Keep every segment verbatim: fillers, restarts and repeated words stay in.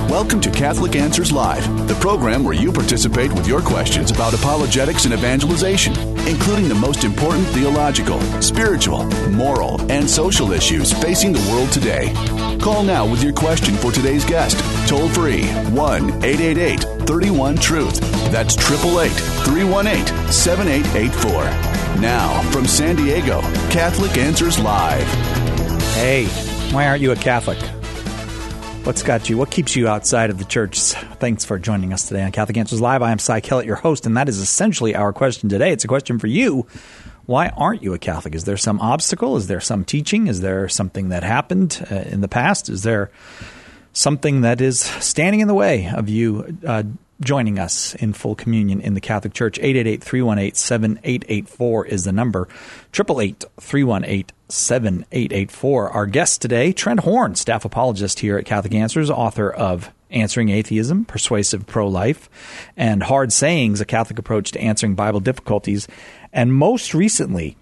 Welcome to Catholic Answers Live, the program where you participate with your questions about apologetics and evangelization, including the most important theological, spiritual, moral, and social issues facing the world today. Call now with your question for today's guest. Toll free, one eight eight eight, three one, truth. That's eight eight eight, three one eight, seven eight eight four. Now, from San Diego, Catholic Answers Live. Hey, why aren't you a Catholic? What's got you? What keeps you outside of the church? Thanks for joining us today on Catholic Answers Live. I am Cy Kellett, your host, and that is essentially our question today. It's a question for you. Why aren't you a Catholic? Is there some obstacle? Is there some teaching? Is there something that happened uh, in the past? Is there something that is standing in the way of you uh, joining us in full communion in the Catholic Church? eight eight eight, three one eight, seven eight eight four is the number. eight eight eight, three one eight, seven eight eight four. Our guest today, Trent Horn, staff apologist here at Catholic Answers, author of Answering Atheism, Persuasive Pro-Life, and Hard Sayings, a Catholic Approach to Answering Bible Difficulties. And most recently,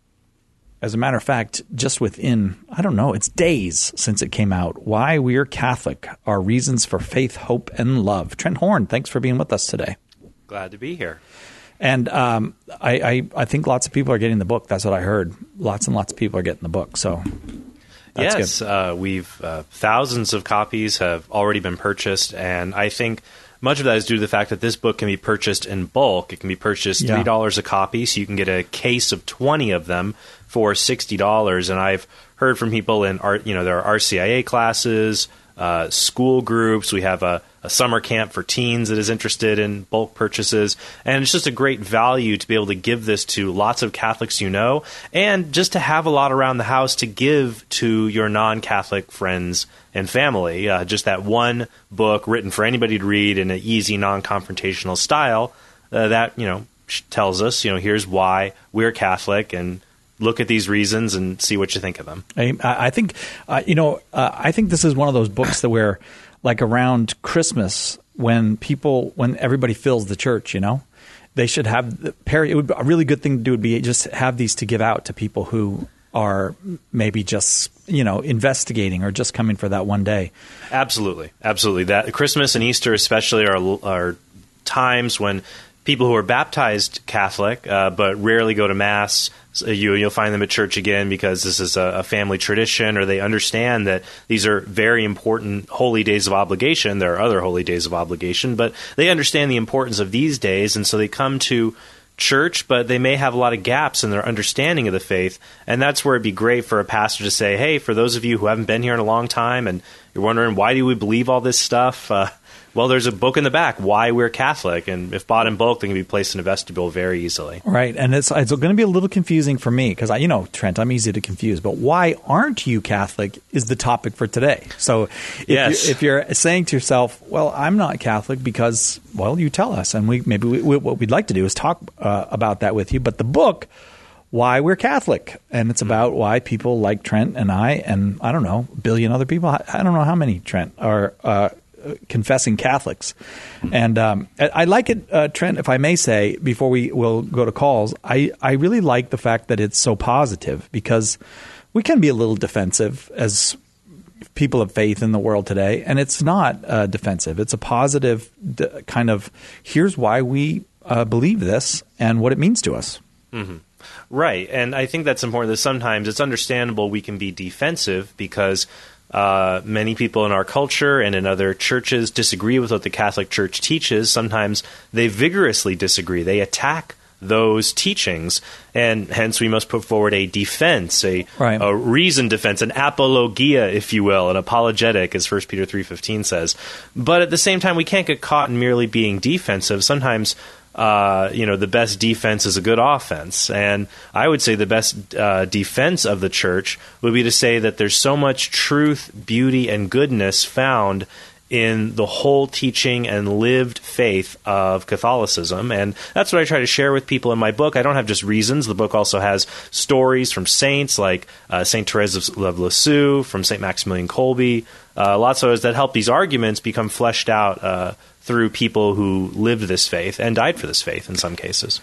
as a matter of fact, just within, I don't know, it's days since it came out, Why We're Catholic, Our Reasons for Faith, Hope, and Love. Trent Horn, thanks for being with us today. Glad to be here. And um, I, I, I think lots of people are getting the book. That's what I heard. Lots and lots of people are getting the book. So that's yes, uh, we've uh, thousands of copies have already been purchased, and I think much of that is due to the fact that this book can be purchased in bulk. It can be purchased three dollars yeah. a copy, so you can get a case of twenty of them for sixty dollars. And I've heard from people in art, you know, there are R C I A classes, uh, school groups. We have a, a summer camp for teens that is interested in bulk purchases. And it's just a great value to be able to give this to lots of Catholics you know, and just to have a lot around the house to give to your non-Catholic friends and family. Uh, just that one book written for anybody to read in an easy, non-confrontational style uh, that, you know, tells us, you know, here's why we're Catholic, and look at these reasons and see what you think of them. I, I think, uh, you know, uh, I think this is one of those books that where, like around Christmas, when people, when everybody fills the church, you know, they should have the parody. It would be a really good thing to do would be just have these to give out to people who are maybe just, you know, investigating or just coming for that one day. Absolutely, absolutely. That Christmas and Easter especially are are times when people who are baptized Catholic uh, but rarely go to Mass, you, you'll find them at church again because this is a, a family tradition, or they understand that these are very important holy days of obligation. There are other holy days of obligation, but they understand the importance of these days, and so they come to church, but they may have a lot of gaps in their understanding of the faith, and that's where it'd be great for a pastor to say, hey, for those of you who haven't been here in a long time and you're wondering, why do we believe all this stuff? Uh, well, there's a book in the back, Why We're Catholic, and if bought in bulk, they can be placed in a vestibule very easily. Right, and it's it's going to be a little confusing for me because, I, you know, Trent, I'm easy to confuse, but why aren't you Catholic is the topic for today. So if, yes. you, if you're saying to yourself, well, I'm not Catholic because, well, you tell us, and we maybe we, we, what we'd like to do is talk uh, about that with you, but the book, Why We're Catholic, and it's about why people like Trent and I, and I don't know, a billion other people, I, I don't know how many, Trent, are uh, confessing Catholics. And um, I, I like it, uh, Trent, if I may say, before we will go to calls, I, I really like the fact that it's so positive, because we can be a little defensive as people of faith in the world today, and it's not uh, defensive. It's a positive d- kind of, here's why we uh, believe this and what it means to us. Mm-hmm. Right, and I think that's important, that sometimes it's understandable we can be defensive because uh, many people in our culture and in other churches disagree with what the Catholic Church teaches. Sometimes they vigorously disagree. They attack those teachings, and hence we must put forward a defense, a, right. a reasoned defense, an apologia, if you will, an apologetic, as First Peter three fifteen says. But at the same time, we can't get caught in merely being defensive. Sometimes Uh, you know, the best defense is a good offense. And I would say the best uh, defense of the church would be to say that there's so much truth, beauty, and goodness found in the whole teaching and lived faith of Catholicism. And that's what I try to share with people in my book. I don't have just reasons. The book also has stories from saints like uh, Saint Therese of Lisieux, from Saint Maximilian Kolbe, uh, lots of others that help these arguments become fleshed out uh, through people who lived this faith and died for this faith in some cases.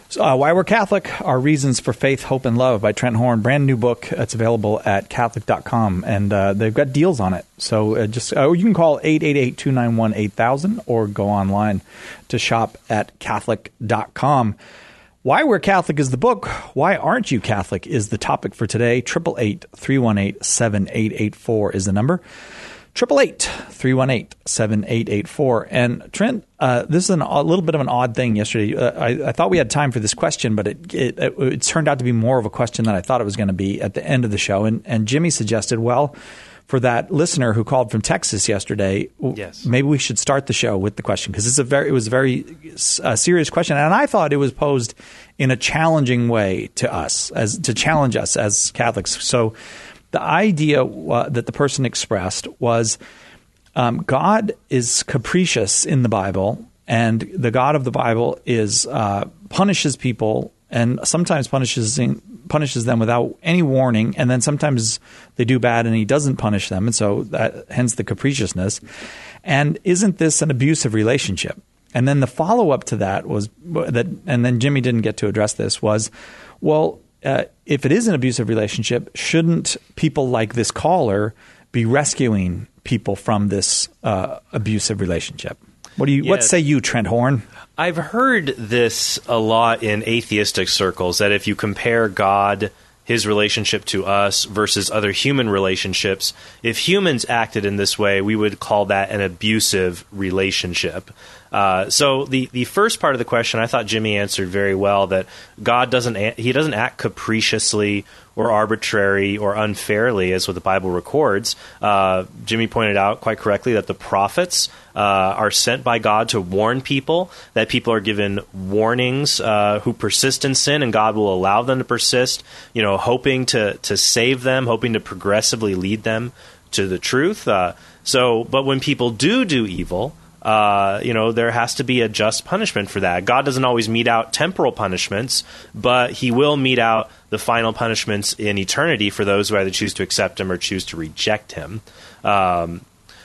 So, uh, Why We're Catholic, Our Reasons for Faith, Hope, and Love by Trent Horn. Brand new book. It's available at Catholic dot com, and uh, they've got deals on it. So uh, just uh, you can call eight eight eight, two nine one, eight thousand or go online to shop at Catholic dot com. Why We're Catholic is the book. Why Aren't You Catholic is the topic for today. eight eight eight, three one eight, seven eight eight four is the number. eight eight eight, three one eight, seven eight eight four. And Trent, uh, this is an, a little bit of an odd thing yesterday. Uh, I, I thought we had time for this question, but it, it, it, it turned out to be more of a question than I thought it was going to be at the end of the show. And, and Jimmy suggested, well, for that listener who called from Texas yesterday, yes. maybe we should start the show with the question, because it's a very, it was a very uh, serious question, and I thought it was posed in a challenging way to us, as to challenge us as Catholics. So the idea uh, that the person expressed was um, God is capricious in the Bible, and the God of the Bible is uh, punishes people, and sometimes punishes punishes them without any warning, and then sometimes they do bad and he doesn't punish them, and so that, hence the capriciousness. And isn't this an abusive relationship? And then the follow-up to that was that, and then Jimmy didn't get to address this, was, well, uh, if it is an abusive relationship, shouldn't people like this caller be rescuing people from this uh, abusive relationship? What do you? Yes. What say you, Trent Horn? I've heard this a lot in atheistic circles, that if you compare God, his relationship to us versus other human relationships, if humans acted in this way, we would call that an abusive relationship. Uh, so the, the first part of the question, I thought Jimmy answered very well, that God doesn't he doesn't act capriciously or arbitrary or unfairly, as what the Bible records. Uh, Jimmy pointed out quite correctly that the prophets uh, are sent by God to warn people, that people are given warnings uh, who persist in sin, and God will allow them to persist, you know, hoping to, to save them, hoping to progressively lead them to the truth. Uh, so, but when people do do evil, Uh, you know, there has to be a just punishment for that. God doesn't always mete out temporal punishments, but he will mete out the final punishments in eternity for those who either choose to accept him or choose to reject him. Um,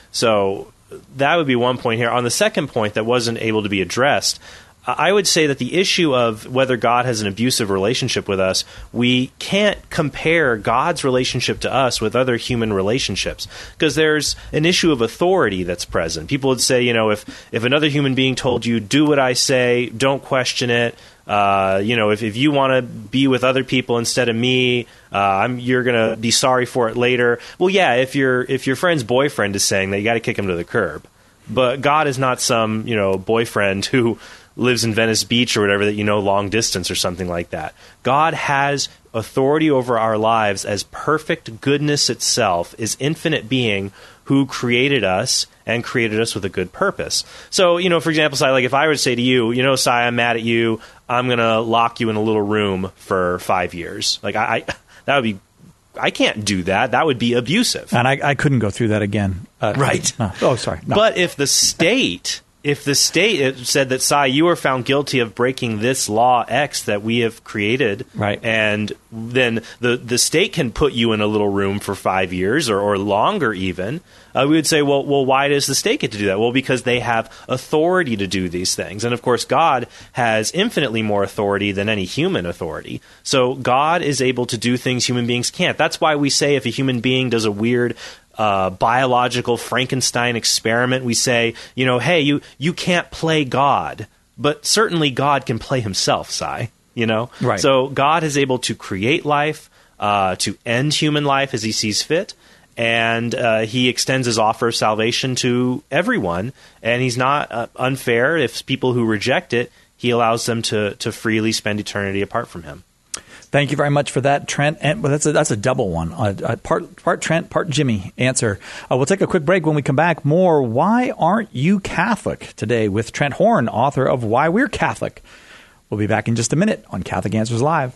so that would be one point here. On the second point that wasn't able to be addressed, I would say that the issue of whether God has an abusive relationship with us, we can't compare God's relationship to us with other human relationships, because there's an issue of authority that's present. People would say, you know, if, if another human being told you, do what I say, don't question it, uh, you know, if, if you want to be with other people instead of me, uh, I'm, you're going to be sorry for it later. Well, yeah, if your if your friend's boyfriend is saying that, you got to kick him to the curb. But God is not some, you know, boyfriend who lives in Venice Beach or whatever, that you know long distance or something like that. God has authority over our lives as perfect goodness itself, is infinite being who created us and created us with a good purpose. So, you know, for example, Si, like if I were to say to you, you know, Si, I'm mad at you, I'm going to lock you in a little room for five years. Like I, I that would be, I can't do that. That would be abusive. And I, I couldn't go through that again. Uh, right. No. Oh, sorry. No. But if the state... If the state said that, Si, you are found guilty of breaking this law X that we have created, right, and then the, the state can put you in a little room for five years or, or longer even, uh, we would say, well, well, why does the state get to do that? Well, because they have authority to do these things. And, of course, God has infinitely more authority than any human authority. So God is able to do things human beings can't. That's why we say if a human being does a weird Uh, biological Frankenstein experiment, we say, you know, hey, you you can't play God, but certainly God can play himself, Si, you know? Right. So God is able to create life, uh, to end human life as he sees fit, and uh, he extends his offer of salvation to everyone, and he's not uh, unfair. If people who reject it, he allows them to, to freely spend eternity apart from him. Thank you very much for that, Trent. And well, that's a, that's a double one. Uh, part part Trent, part Jimmy answer. Uh, we'll take a quick break. When we come back, more Why Aren't You Catholic? Today with Trent Horn, author of Why We're Catholic. We'll be back in just a minute on Catholic Answers Live.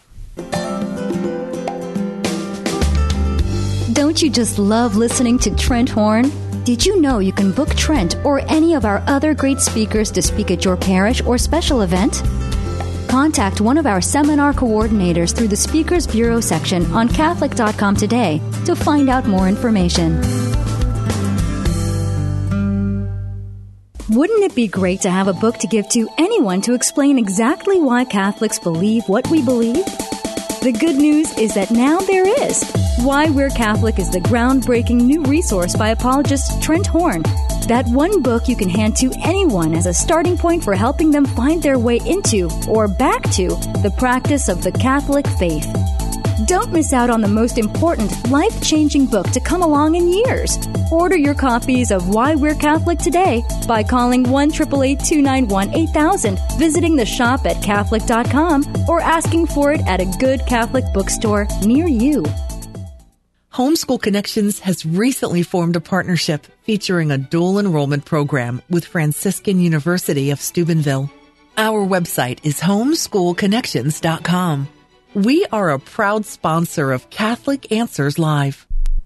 Don't you just love listening to Trent Horn? Did you know you can book Trent or any of our other great speakers to speak at your parish or special event? Contact one of our seminar coordinators through the Speakers Bureau section on Catholic dot com today to find out more information. Wouldn't it be great to have a book to give to anyone to explain exactly why Catholics believe what we believe? The good news is that now there is. Why We're Catholic is the groundbreaking new resource by apologist Trent Horn. That one book you can hand to anyone as a starting point for helping them find their way into or back to the practice of the Catholic faith. Don't miss out on the most important, life-changing book to come along in years. Order your copies of Why We're Catholic today by calling one eight eight eight, two nine one, eight thousand, visiting the shop at Catholic dot com, or asking for it at a good Catholic bookstore near you. Homeschool Connections has recently formed a partnership featuring a dual enrollment program with Franciscan University of Steubenville. Our website is homeschool connections dot com. We are a proud sponsor of Catholic Answers Live.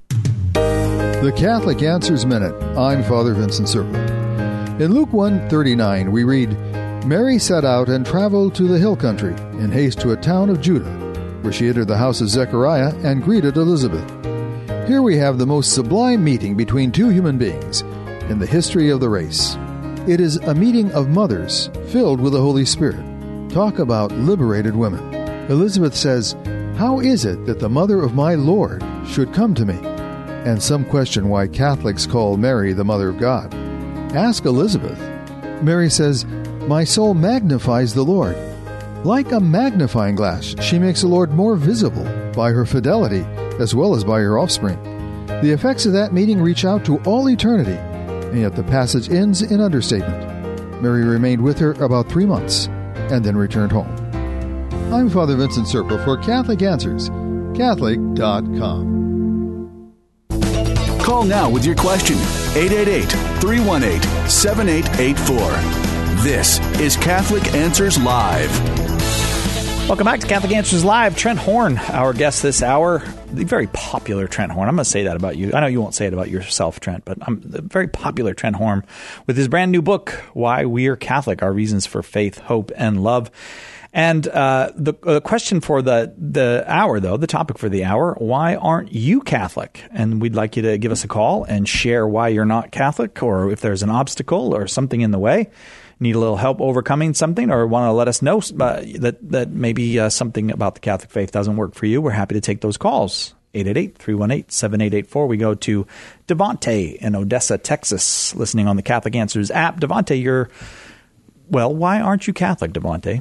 The Catholic Answers Minute. I'm Father Vincent Serpa. In Luke one thirty-nine, we read, Mary set out and traveled to the hill country in haste to a town of Judah, where she entered the house of Zechariah and greeted Elizabeth. Here we have the most sublime meeting between two human beings in the history of the race. It is a meeting of mothers filled with the Holy Spirit. Talk about liberated women. Elizabeth says, How is it that the mother of my Lord should come to me? And some question why Catholics call Mary the Mother of God. Ask Elizabeth. Mary says, My soul magnifies the Lord. Like a magnifying glass, she makes the Lord more visible by her fidelity as well as by her offspring. The effects of that meeting reach out to all eternity, and yet the passage ends in understatement. Mary remained with her about three months and then returned home. I'm Father Vincent Serpa for Catholic Answers, Catholic dot com. Call now with your question, eight eight eight, three one eight, seven eight eight four. This is Catholic Answers Live. Welcome back to Catholic Answers Live. Trent Horn, our guest this hour. The very popular Trent Horn. I'm going to say that about you. I know you won't say it about yourself, Trent, but I'm the very popular Trent Horn with his brand new book, Why We're Catholic, Our Reasons for Faith, Hope, and Love. And uh, the uh, question for the, the hour, though, the topic for the hour, why aren't you Catholic? And we'd like you to give us a call and share why you're not Catholic, or if there's an obstacle or something in the way, need a little help overcoming something, or want to let us know uh, that, that maybe uh, something about the Catholic faith doesn't work for you. We're happy to take those calls. eight eight eight, three one eight, seven eight eight four. We go to Devontae in Odessa, Texas, listening on the Catholic Answers app. Devontae, you're, well, why aren't you Catholic, Devontae?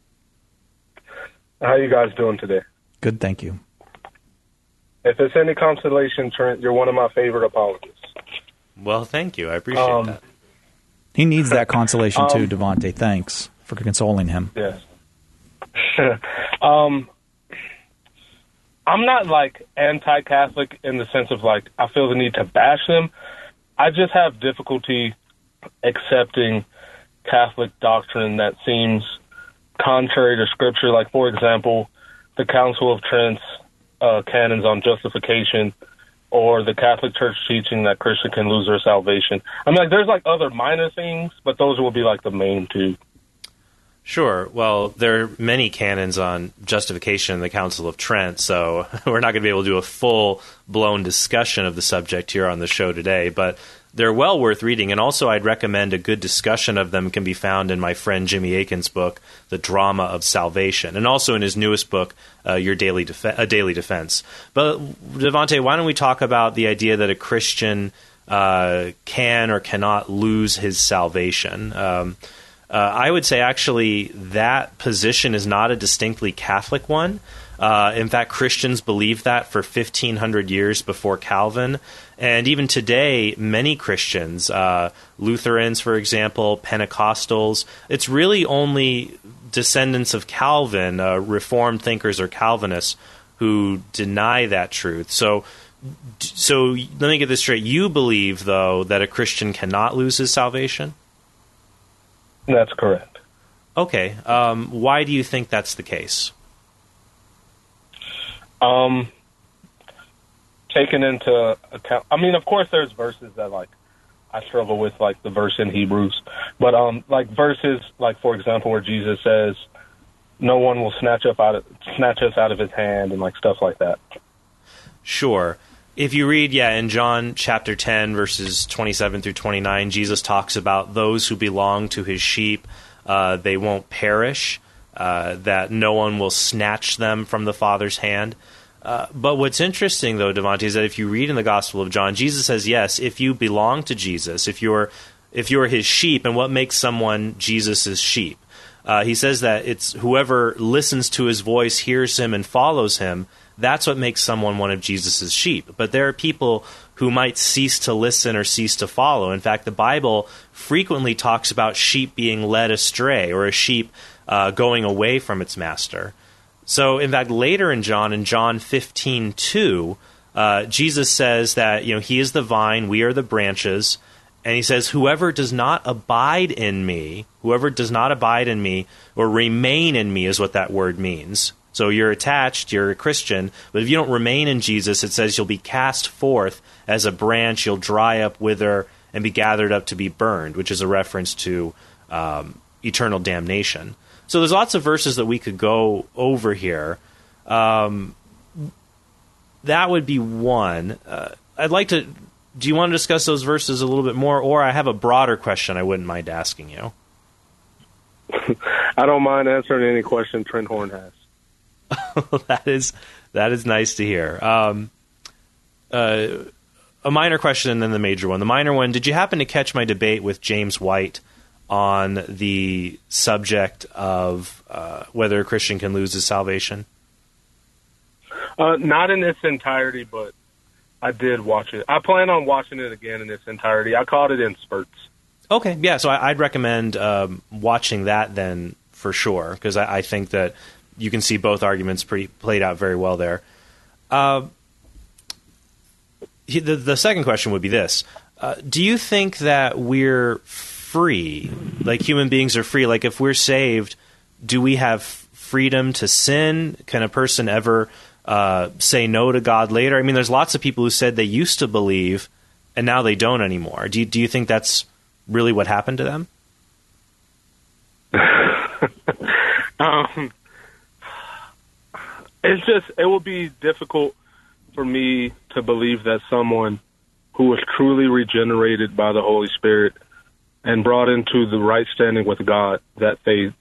How you guys doing today? Good, thank you. If it's any consolation, Trent, you're one of my favorite apologists. Well, thank you. I appreciate um, that. He needs that consolation um, too, Devontae. Thanks for consoling him. Yes. um, I'm not, like, anti-Catholic in the sense of, like, I feel the need to bash them. I just have difficulty accepting Catholic doctrine that seems contrary to Scripture. Like, for example, the Council of Trent's uh, canons on justification, or the Catholic Church teaching that Christians can lose their salvation. I mean, like, there's, like, other minor things, but those will be, like, the main two. Sure. Well, there are many canons on justification in the Council of Trent, so we're not going to be able to do a full-blown discussion of the subject here on the show today, but they're well worth reading, and also I'd recommend a good discussion of them can be found in my friend Jimmy Akin's book, The Drama of Salvation, and also in his newest book, uh, Your Daily Def- A Daily Defense. But, Devontae, why don't we talk about the idea that a Christian uh, can or cannot lose his salvation? Um, uh, I would say, actually, that position is not a distinctly Catholic one. Uh, in fact, Christians believed that for fifteen hundred years before Calvin. And even today, many Christians, uh, Lutherans, for example, Pentecostals, it's really only descendants of Calvin, uh, Reformed thinkers or Calvinists, who deny that truth. So, so let me get this straight. You believe, though, that a Christian cannot lose his salvation? That's correct. Okay. Um, why do you think that's the case? Um, taken into account, I mean, of course, there's verses that, like, I struggle with, like the verse in Hebrews, but um, like verses, like, for example, where Jesus says, "No one will snatch up out of, snatch us out of His hand," and like stuff like that. Sure. If you read, yeah, in John chapter ten, verses twenty-seven through twenty-nine, Jesus talks about those who belong to his sheep, uh, they won't perish, uh, that no one will snatch them from the Father's hand. Uh, but what's interesting, though, Devontae, is that if you read in the Gospel of John, Jesus says, yes, if you belong to Jesus, if you're if you're his sheep, and what makes someone Jesus' sheep? Uh, he says that it's whoever listens to his voice, hears him, and follows him. That's what makes someone one of Jesus' sheep. But there are people who might cease to listen or cease to follow. In fact, the Bible frequently talks about sheep being led astray, or a sheep uh, going away from its master. So, in fact, later in John, in John fifteen two, uh, Jesus says that, you know, he is the vine, we are the branches. And he says, whoever does not abide in me, whoever does not abide in me, or remain in me is what that word means. So you're attached, you're a Christian, but if you don't remain in Jesus, it says you'll be cast forth as a branch, you'll dry up, wither, and be gathered up to be burned, which is a reference to um, eternal damnation. So there's lots of verses that we could go over here. Um, that would be one. Uh, I'd like to... Do you want to discuss those verses a little bit more, or I have a broader question I wouldn't mind asking you? I don't mind answering any question Trent Horn has. that is that is nice to hear. Um, uh, a minor question and then the major one. The minor one, did you happen to catch my debate with James White on the subject of uh, whether a Christian can lose his salvation? Uh, not in its entirety, but I did watch it. I plan on watching it again in its entirety. I caught it in spurts. Okay, yeah, so I, I'd recommend um, watching that then for sure, because I, I think that you can see both arguments pretty played out very well there. Uh, the, the second question would be this. Uh, do you think that we're free, like human beings are free? Like if we're saved, do we have freedom to sin? Can a person ever uh, say no to God later? I mean, there's lots of people who said they used to believe and now they don't anymore. Do you, do you think that's really what happened to them? um, it's just, it will be difficult for me to believe that someone who was truly regenerated by the Holy Spirit and brought into the right standing with God, that they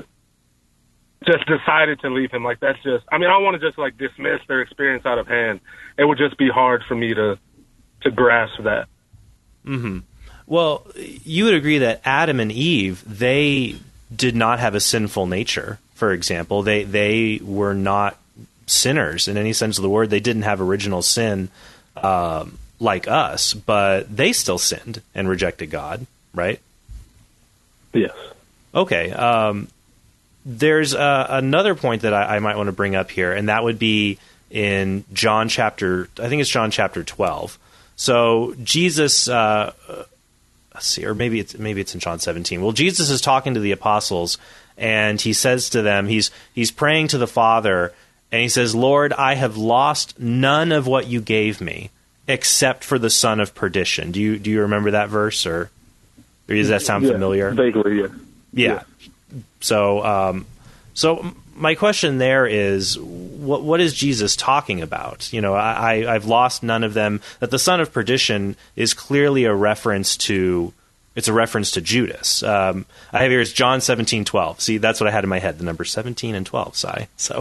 just decided to leave him. Like, that's just, I mean, I don't want to just like dismiss their experience out of hand. It would just be hard for me to, to grasp that. Mm-hmm. Well, you would agree that Adam and Eve, they did not have a sinful nature, for example. They they were not sinners in any sense of the word. They didn't have original sin um, like us, but they still sinned and rejected God, right? Yes. Okay. Um, there's uh, another point that I, I might want to bring up here, and that would be in John chapter, I think it's John chapter twelve. So Jesus... Uh, Let's see, or maybe it's maybe it's in John seventeen. Well, Jesus is talking to the apostles, and he says to them, he's he's praying to the Father, and he says, "Lord, I have lost none of what you gave me, except for the son of perdition." Do you do you remember that verse, or, or does that sound yeah, familiar? Vaguely, yeah. Yeah. yeah. So, um, so my question there is, what what is Jesus talking about? You know, I, I've lost none of them. That the son of perdition is clearly a reference to, it's a reference to Judas. Um, I have here is John seventeen twelve. See, that's what I had in my head, the number seventeen and twelve, Si. So,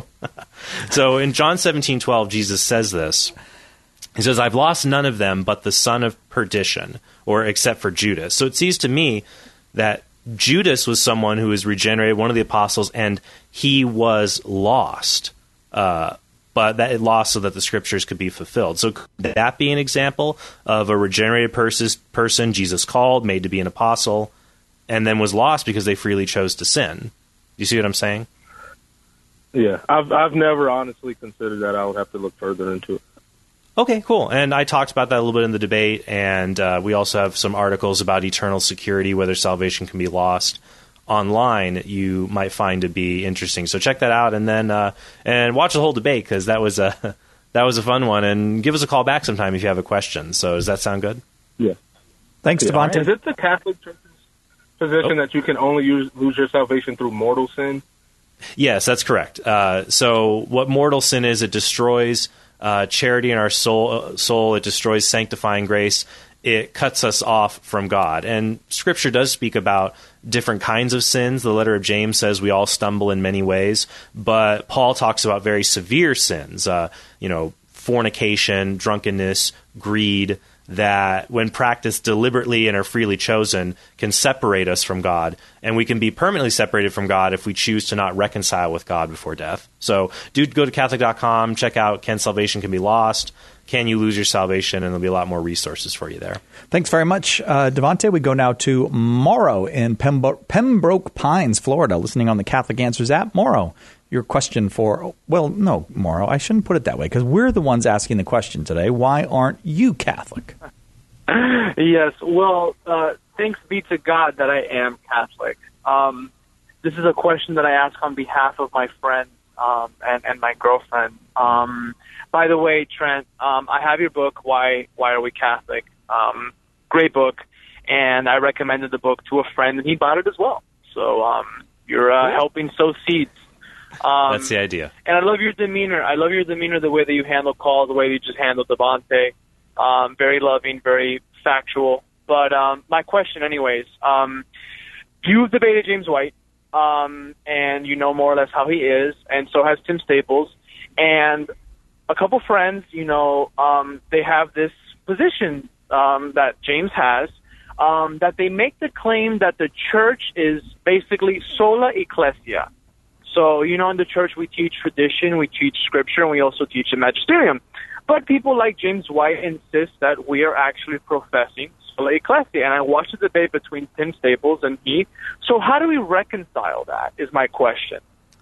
so in John seventeen twelve, Jesus says this. He says, "I've lost none of them but the son of perdition," or except for Judas. So it seems to me that Judas was someone who was regenerated, one of the apostles, and he was lost. Uh, but that lost so that the scriptures could be fulfilled. So could that be an example of a regenerated pers- person Jesus called, made to be an apostle, and then was lost because they freely chose to sin? Do you see what I'm saying? Yeah, I've I've never honestly considered that. I would have to look further into it. Okay, cool. And I talked about that a little bit in the debate, and uh, we also have some articles about eternal security, whether salvation can be lost, online you might find to be interesting. So check that out, and then uh, and watch the whole debate, because that was a that was a fun one. And give us a call back sometime if you have a question. So does that sound good? Yeah. Thanks, yeah. Devontae. Is it the Catholic Church's position oh. that you can only use, lose your salvation through mortal sin? Yes, that's correct. Uh, so what mortal sin is, it destroys uh, charity in our soul, soul, it destroys sanctifying grace. It cuts us off from God. And Scripture does speak about different kinds of sins. The letter of James says we all stumble in many ways, but Paul talks about very severe sins, uh, you know, fornication, drunkenness, greed, that when practiced deliberately and are freely chosen can separate us from God. And we can be permanently separated from God if we choose to not reconcile with God before death. So do go to Catholic dot com, check out Can Salvation Can Be Lost? Can You Lose Your Salvation? And there'll be a lot more resources for you there. Thanks very much, uh, Devontae. We go now to Morrow in Pembro- Pembroke Pines, Florida, listening on the Catholic Answers app. Morrow, your question for, well, no, Morrow, I shouldn't put it that way, because we're the ones asking the question today. Why aren't you Catholic? Yes, well, uh, thanks be to God that I am Catholic. Um, this is a question that I ask on behalf of my friend um, and, and my girlfriend. Um, by the way, Trent, um, I have your book, Why Why Are We Catholic? Um, great book, and I recommended the book to a friend, and he bought it as well. So um, you're uh, helping sow seeds. Um, That's the idea. And I love your demeanor. I love your demeanor, the way that you handle calls, the way you just handled Devontae. Um, very loving, very factual. But um, my question, anyways, um, you've debated James White, um, and you know more or less how he is, and so has Tim Staples. And a couple friends, you know, um, they have this position um, that James has, um, that they make the claim that the church is basically sola ecclesia. So, you know, in the church we teach tradition, we teach scripture, and we also teach the magisterium. But people like James White insist that we are actually professing sola ecclesia. And I watched the debate between Tim Staples and he. So how do we reconcile that is my question.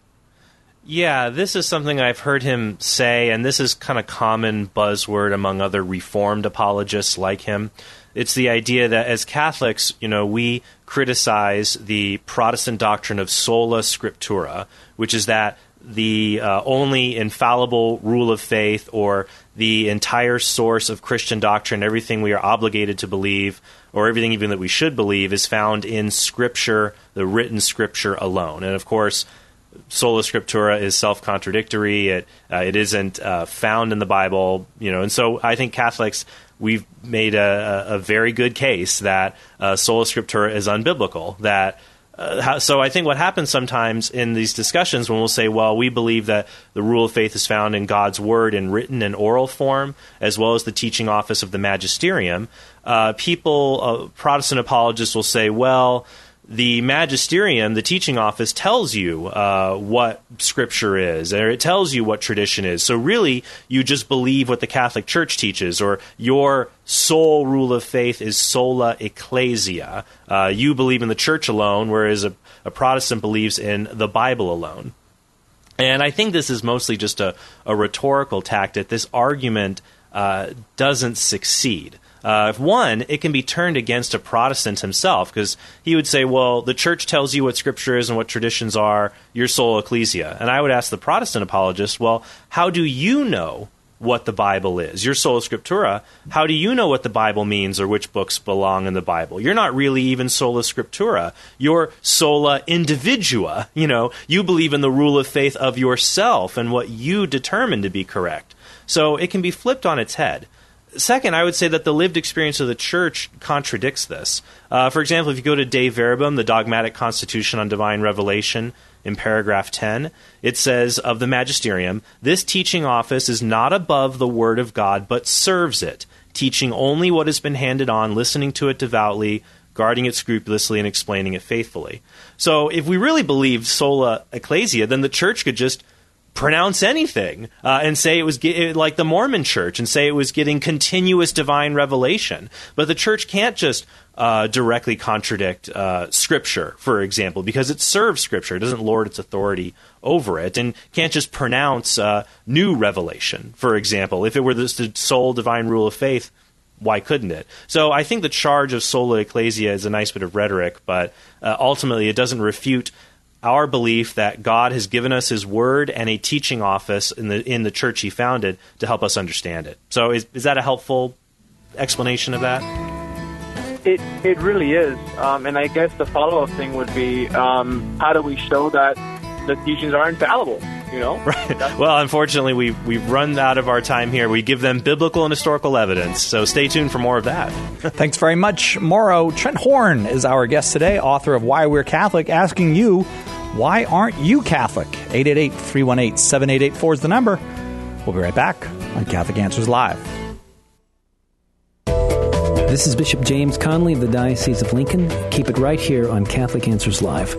Yeah, this is something I've heard him say, and this is kind of common buzzword among other Reformed apologists like him. It's the idea that as Catholics, you know, we criticize the Protestant doctrine of sola scriptura, which is that the uh, only infallible rule of faith or the entire source of Christian doctrine, everything we are obligated to believe, or everything even that we should believe, is found in Scripture, the written Scripture alone. And of course, sola scriptura is self-contradictory. It uh, it isn't uh, found in the Bible, you know. And so I think Catholics, we've made a, a very good case that uh, sola scriptura is unbiblical. That uh, how, so I think what happens sometimes in these discussions when we'll say, well, we believe that the rule of faith is found in God's word in written and oral form, as well as the teaching office of the magisterium. Uh, people, uh, Protestant apologists will say, well, the magisterium, the teaching office, tells you uh, what Scripture is, or it tells you what tradition is. So really, you just believe what the Catholic Church teaches, or your sole rule of faith is sola ecclesia. Uh, you believe in the Church alone, whereas a, a Protestant believes in the Bible alone. And I think this is mostly just a, a rhetorical tactic. This argument uh, doesn't succeed. Uh, if one, it can be turned against a Protestant himself, because he would say, well, the church tells you what Scripture is and what traditions are, you're sola ecclesia. And I would ask the Protestant apologist, well, how do you know what the Bible is? You're sola scriptura. How do you know what the Bible means or which books belong in the Bible? You're not really even sola scriptura. You're sola individua. You know, you believe in the rule of faith of yourself and what you determine to be correct. So it can be flipped on its head. Second, I would say that the lived experience of the Church contradicts this. Uh, for example, if you go to Dei Verbum, the Dogmatic Constitution on Divine Revelation, in paragraph ten, it says of the magisterium, this teaching office is not above the Word of God, but serves it, teaching only what has been handed on, listening to it devoutly, guarding it scrupulously, and explaining it faithfully. So if we really believed sola ecclesia, then the Church could just pronounce anything uh, and say it was ge- like the Mormon Church and say it was getting continuous divine revelation. But the Church can't just uh, directly contradict uh, Scripture, for example, because it serves Scripture. It doesn't lord its authority over it, and can't just pronounce uh, new revelation, for example. If it were the, the sole divine rule of faith, why couldn't it? So I think the charge of sola ecclesia is a nice bit of rhetoric, but uh, ultimately it doesn't refute our belief that God has given us His Word and a teaching office in the in the church He founded to help us understand it. So is is that a helpful explanation of that? It it really is. Um, and I guess the follow-up thing would be, um, how do we show that the teachings are infallible? You know, right? Well, unfortunately, we we've run out of our time here. We give them biblical and historical evidence, so stay tuned for more of that. Thanks very much, Morrow. Trent Horn is our guest today, author of Why We're Catholic, asking you, why aren't you Catholic? eight eight eight, three one eight, seven eight eight four is the number. We'll be right back on Catholic Answers Live. This is Bishop James Conley of the Diocese of Lincoln. Keep it right here on Catholic Answers Live.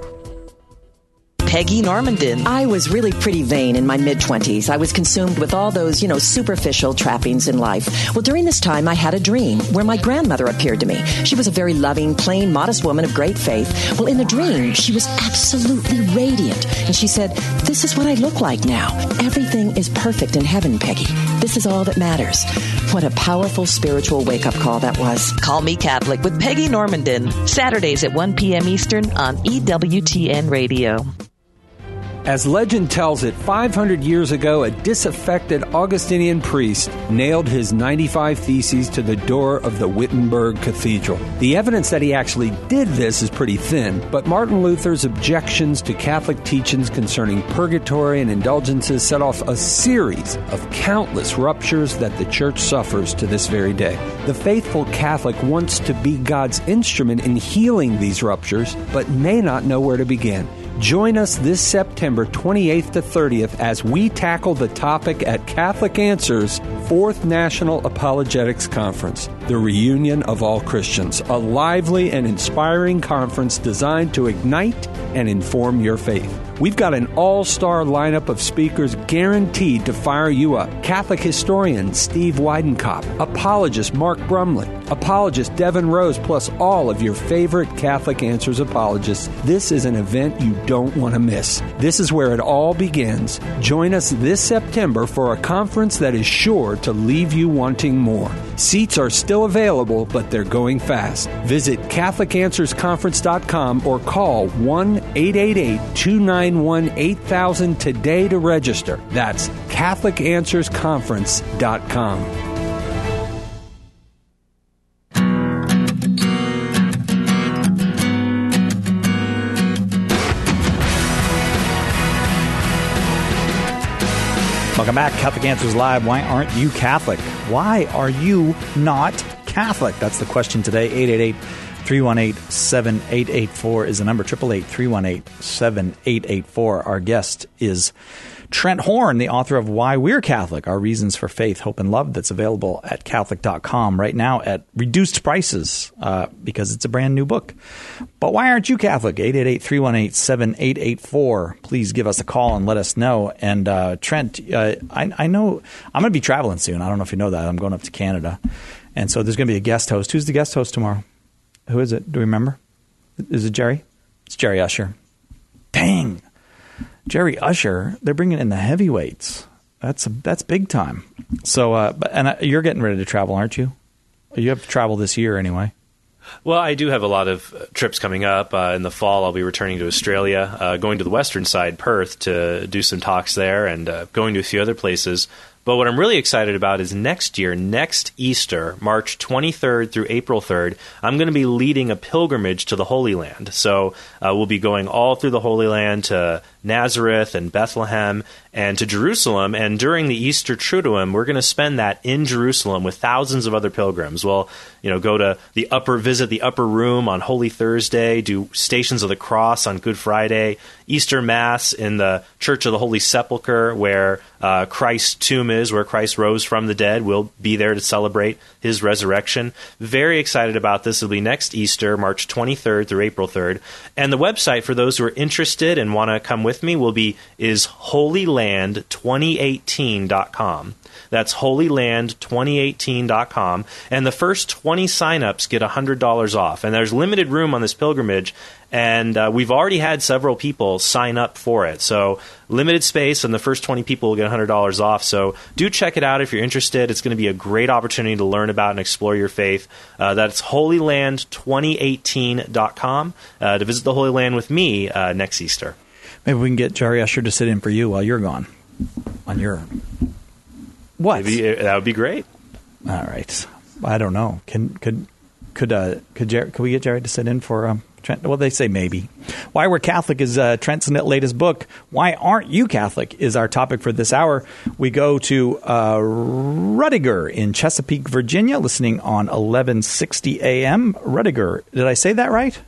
Peggy Normandin. I was really pretty vain in my mid-twenties. I was consumed with all those, you know, superficial trappings in life. Well, during this time, I had a dream where my grandmother appeared to me. She was a very loving, plain, modest woman of great faith. Well, in the dream, she was absolutely radiant. And she said, "This is what I look like now. Everything is perfect in heaven, Peggy. This is all that matters." What a powerful spiritual wake-up call that was. Call Me Catholic with Peggy Normandin. Saturdays at one p.m. Eastern on E W T N Radio. As legend tells it, five hundred years ago, a disaffected Augustinian priest nailed his ninety-five Theses to the door of the Wittenberg Cathedral. The evidence that he actually did this is pretty thin, but Martin Luther's objections to Catholic teachings concerning purgatory and indulgences set off a series of countless ruptures that the Church suffers to this very day. The faithful Catholic wants to be God's instrument in healing these ruptures, but may not know where to begin. Join us this September twenty-eighth to thirtieth as we tackle the topic at Catholic Answers' fourth National Apologetics Conference, the reunion of all Christians, a lively and inspiring conference designed to ignite and inform your faith. We've got an all-star lineup of speakers guaranteed to fire you up. Catholic historian Steve Weidenkopf, apologist Mark Brumley, apologist Devin Rose, plus all of your favorite Catholic Answers apologists. This is an event you don't want to miss. This is where it all begins. Join us this September for a conference that is sure to leave you wanting more. Seats are still available, but they're going fast. Visit Catholic Answers Conference dot com or call one eight eight eight, two nine one, eight thousand today to register. That's Catholic Answers Conference dot com. Welcome back. Catholic Answers Live. Why aren't you Catholic? Why are you not Catholic? That's the question today. eight eight eight, three one eight, seven eight eight four is the number. eight eight eight, three one eight, seven eight eight four. Our guest is Trent Horn, the author of Why We're Catholic, Our Reasons for Faith, Hope, and Love. That's available at Catholic dot com right now at reduced prices uh, because it's a brand new book. But why aren't you Catholic? eight eight eight, three one eight, seven eight eight four. Please give us a call and let us know. And uh, Trent, uh, I, I know I'm going to be traveling soon. I don't know if you know that. I'm going up to Canada. And so there's going to be a guest host. Who's the guest host tomorrow? Who is it? Do we remember? Is it Jerry? It's Jerry Usher. Dang. Jerry Usher, they're bringing in the heavyweights. That's a, that's big time. So, uh, but, and uh, you're getting ready to travel, aren't you? You have to travel this year anyway. Well, I do have a lot of uh, trips coming up. Uh, in the fall, I'll be returning to Australia, uh, going to the western side, Perth, to do some talks there, and uh, going to a few other places. But what I'm really excited about is next year, next Easter, March twenty-third through April third, I'm going to be leading a pilgrimage to the Holy Land. So uh, we'll be going all through the Holy Land to Nazareth and Bethlehem and to Jerusalem. And during the Easter Triduum, we're going to spend that in Jerusalem with thousands of other pilgrims. We'll, you know, go to the upper, visit the upper room on Holy Thursday, do Stations of the Cross on Good Friday, Easter Mass in the Church of the Holy Sepulchre, where uh, Christ's tomb is, where Christ rose from the dead. We'll be there to celebrate his resurrection. Very excited about this. It'll be next Easter, March twenty-third through April third. And the website for those who are interested and want to come with me will be is holy land twenty eighteen dot com. That's holy land twenty eighteen dot com. And the first twenty signups get one hundred dollars off. And there's limited room on this pilgrimage. And uh, we've already had several people sign up for it. So limited space, and the first twenty people will get one hundred dollars off. So do check it out if you're interested. It's going to be a great opportunity to learn about and explore your faith. Uh, that's holy land twenty eighteen dot com uh, to visit the Holy Land with me uh, next Easter. Maybe we can get Jerry Usher to sit in for you while you're gone. On your... What? Maybe, that would be great. All right. I don't know. Can could could uh, could Jerry, could we get Jerry to sit in for um, Trent, well, they say maybe. Why We're Catholic is uh, Trent's latest book. Why Aren't You Catholic is our topic for this hour. We go to uh, Rudiger in Chesapeake, Virginia, listening on eleven sixty A M. Rudiger, did I say that right?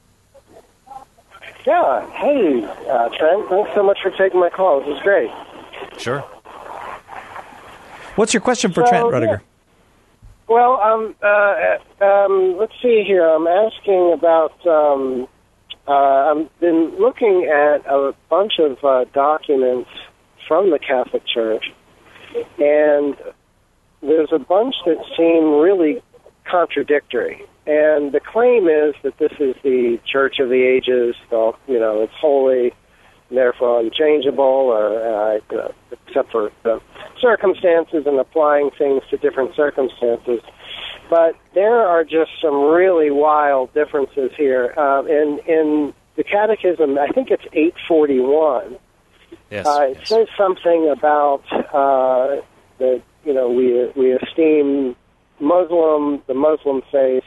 Yeah. Hey, uh, Trent, thanks so much for taking my call. This is great. Sure. What's your question for so, Trent, Rudiger? Yeah. Well, um, uh, um, let's see here. I'm asking about, um, uh, I've been looking at a bunch of uh, documents from the Catholic Church, and there's a bunch that seem really contradictory. And the claim is that this is the Church of the Ages, so, you know, it's holy, therefore unchangeable, or uh, except for the circumstances and applying things to different circumstances. But there are just some really wild differences here. Uh, in, in the Catechism, I think it's eight forty-one, yes, uh, it yes. says something about uh, that, you know, we we esteem Muslim, the Muslim faith,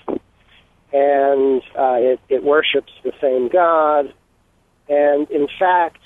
and uh, it, it worships the same God. And in fact,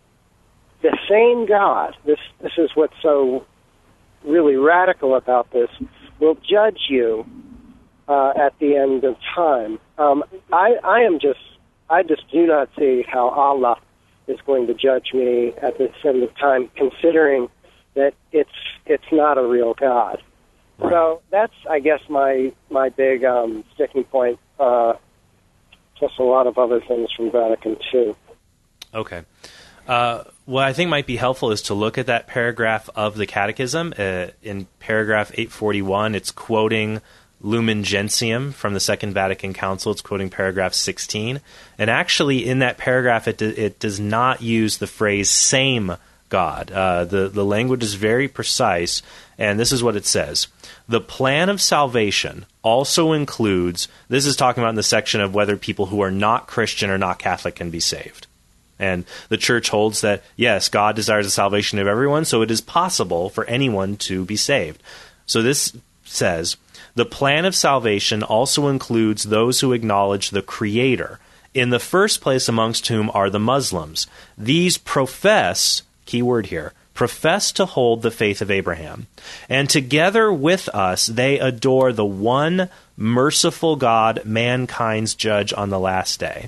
the same God, this this is what's so really radical about this, will judge you uh, at the end of time. Um, I, I am just, I just do not see how Allah is going to judge me at this end of time, considering that it's it's not a real God. Right. So that's, I guess, my my big um, sticking point. Uh, plus a lot of other things from Vatican Two. Okay. Uh, what I think might be helpful is to look at that paragraph of the Catechism. Uh, in paragraph eight forty-one, it's quoting Lumen Gentium from the Second Vatican Council. It's quoting paragraph sixteen. And actually, in that paragraph, it, do, it does not use the phrase same God. Uh, the, the language is very precise, and this is what it says. The plan of salvation also includes, this is talking about in the section of whether people who are not Christian or not Catholic can be saved. And the Church holds that, yes, God desires the salvation of everyone, so it is possible for anyone to be saved. So this says, the plan of salvation also includes those who acknowledge the Creator, in the first place amongst whom are the Muslims. These profess, key word here, profess to hold the faith of Abraham. And together with us, they adore the one merciful God, mankind's judge on the last day.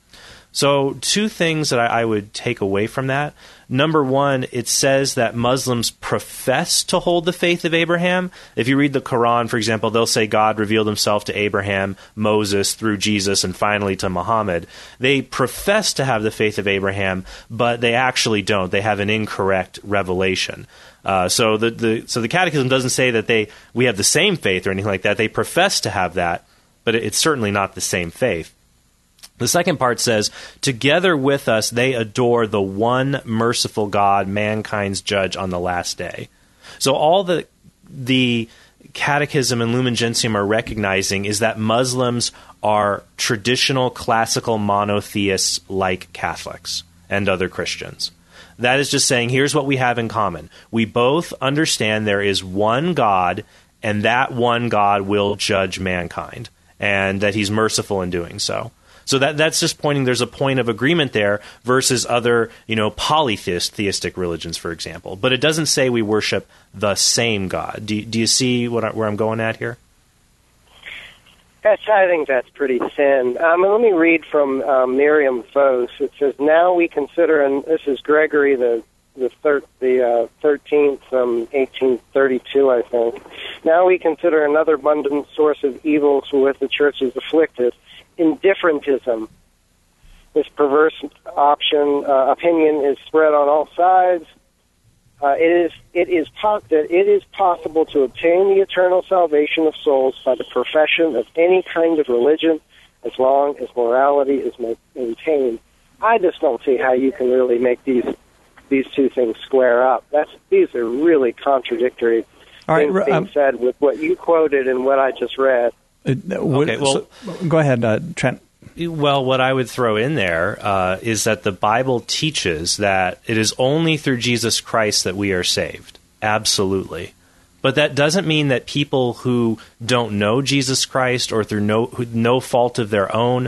So two things that I, I would take away from that. Number one, it says that Muslims profess to hold the faith of Abraham. If you read the Quran, for example, they'll say God revealed himself to Abraham, Moses, through Jesus, and finally to Muhammad. They profess to have the faith of Abraham, but they actually don't. They have an incorrect revelation. Uh, so the, the so the Catechism doesn't say that they we have the same faith or anything like that. They profess to have that, but it, it's certainly not the same faith. The second part says, together with us, they adore the one merciful God, mankind's judge on the last day. So all the the Catechism and Lumen Gentium are recognizing is that Muslims are traditional classical monotheists like Catholics and other Christians. That is just saying, here's what we have in common. We both understand there is one God, and that one God will judge mankind, and that he's merciful in doing so. So that that's just pointing there's a point of agreement there versus other, you know, polytheist theistic religions, for example. But it doesn't say we worship the same God. Do, do you see what I, where I'm going at here? That's, I think that's pretty thin. Um, let me read from um, Miriam Vos. It says, now we consider, and this is Gregory the the, thir- the uh, thirteenth from eighteen thirty-two, I think. Now we consider another abundant source of evils with the Church is afflicted. Indifferentism. This perverse option uh, opinion is spread on all sides. Uh, it is it is po- that it is possible to obtain the eternal salvation of souls by the profession of any kind of religion, as long as morality is ma- maintained. I just don't see how you can really make these these two things square up. That's these are really contradictory all things right, being um, said with what you quoted and what I just read. Uh, okay, well, so, go ahead, uh, Trent. Well, what I would throw in there uh, is that the Bible teaches that it is only through Jesus Christ that we are saved. Absolutely. But that doesn't mean that people who don't know Jesus Christ or through no, who, no fault of their own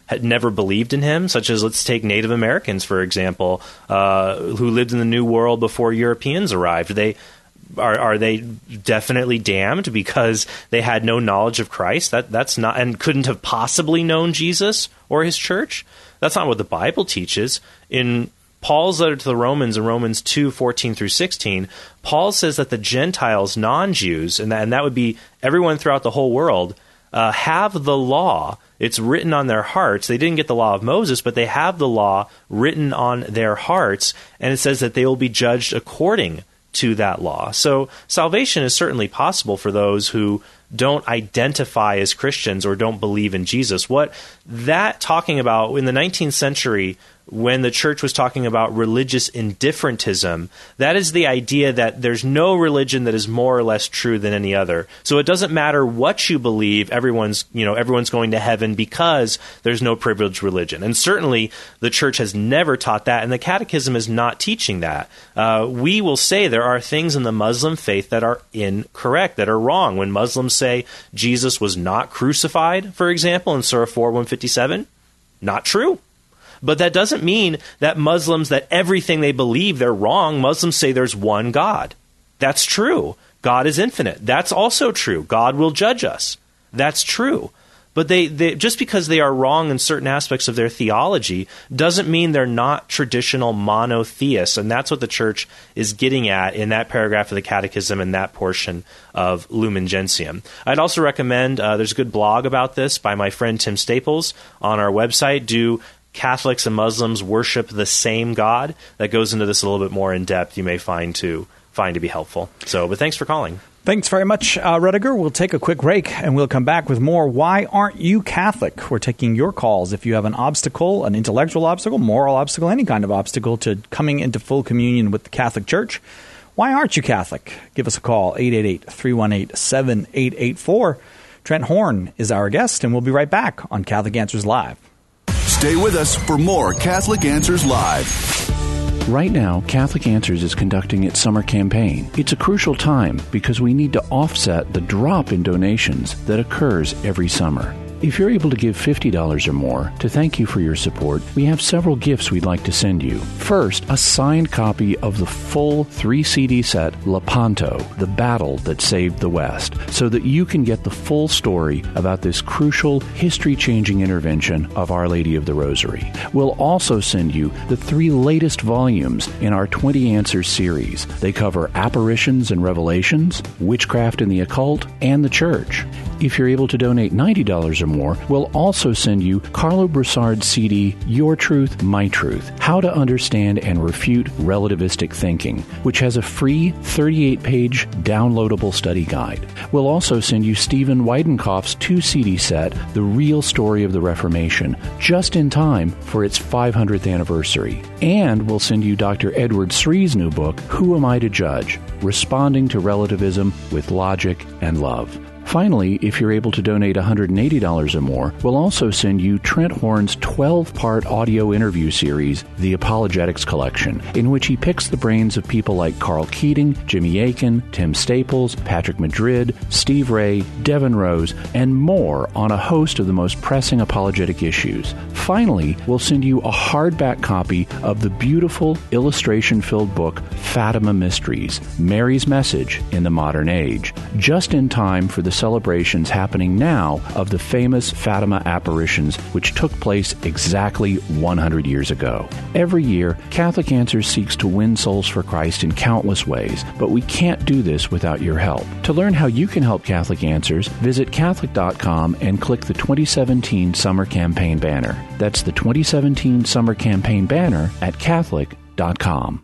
had never believed in him, such as, let's take Native Americans, for example, uh, who lived in the New World before Europeans arrived. They are, are they definitely damned because they had no knowledge of Christ? That that's not, and couldn't have possibly known Jesus or his church? That's not what the Bible teaches. In Paul's letter to the Romans in Romans two, fourteen through sixteen, Paul says that the Gentiles, non-Jews, and that, and that would be everyone throughout the whole world, uh, have the law. It's written on their hearts. They didn't get the law of Moses, but they have the law written on their hearts, and it says that they will be judged according to that law. So salvation is certainly possible for those who don't identify as Christians or don't believe in Jesus. What that talking about in the nineteenth century, when the church was talking about religious indifferentism, that is the idea that there's no religion that is more or less true than any other. So it doesn't matter what you believe, everyone's, you know, everyone's going to heaven because there's no privileged religion. And certainly the church has never taught that, and the Catechism is not teaching that. Uh, we will say there are things in the Muslim faith that are incorrect, that are wrong. When Muslims say Jesus was not crucified, for example, in Surah four, one fifty-seven, not true. But that doesn't mean that Muslims, that everything they believe, they're wrong. Muslims say there's one God. That's true. God is infinite. That's also true. God will judge us. That's true. But they, they just because they are wrong in certain aspects of their theology doesn't mean they're not traditional monotheists. And that's what the church is getting at in that paragraph of the Catechism and that portion of Lumen Gentium. I'd also recommend, uh, there's a good blog about this by my friend Tim Staples on our website. Do Catholics and Muslims worship the same God? That goes into this a little bit more in depth. You may find to find to be helpful. So, but thanks for calling. Thanks very much, uh, Rudiger. We'll take a quick break, and we'll come back with more Why Aren't You Catholic? We're taking your calls. If you have an obstacle, an intellectual obstacle, moral obstacle, any kind of obstacle to coming into full communion with the Catholic Church, why aren't you Catholic? Give us a call, eight eight eight, three one eight, seven eight eight four. Trent Horn is our guest, and we'll be right back on Catholic Answers Live. Stay with us for more Catholic Answers Live. Right now, Catholic Answers is conducting its summer campaign. It's a crucial time because we need to offset the drop in donations that occurs every summer. If you're able to give fifty dollars or more, to thank you for your support, we have several gifts we'd like to send you. First, a signed copy of the full three C D set Lepanto, The Battle That Saved the West, so that you can get the full story about this crucial, history-changing intervention of Our Lady of the Rosary. We'll also send you the three latest volumes in our twenty Answers series. They cover apparitions and revelations, witchcraft and the occult, and the Church. If you're able to donate ninety dollars or more, we'll also send you Carlo Broussard's C D, Your Truth, My Truth, How to Understand and Refute Relativistic Thinking, which has a free thirty-eight page downloadable study guide. We'll also send you Stephen Weidenkopf's two C D set, The Real Story of the Reformation, just in time for its five hundredth anniversary. And we'll send you Doctor Edward Sri's new book, Who Am I to Judge? Responding to Relativism with Logic and Love. Finally, if you're able to donate one hundred eighty dollars or more, we'll also send you Trent Horn's twelve-part audio interview series, The Apologetics Collection, in which he picks the brains of people like Carl Keating, Jimmy Akin, Tim Staples, Patrick Madrid, Steve Ray, Devin Rose, and more on a host of the most pressing apologetic issues. Finally, we'll send you a hardback copy of the beautiful illustration-filled book Fatima Mysteries, Mary's Message in the Modern Age, just in time for the celebrations happening now of the famous Fatima apparitions, which took place exactly one hundred years ago. Every year, Catholic Answers seeks to win souls for Christ in countless ways, but we can't do this without your help. To learn how you can help Catholic Answers, visit Catholic dot com and click the twenty seventeen Summer Campaign banner. That's the twenty seventeen Summer Campaign banner at Catholic dot com.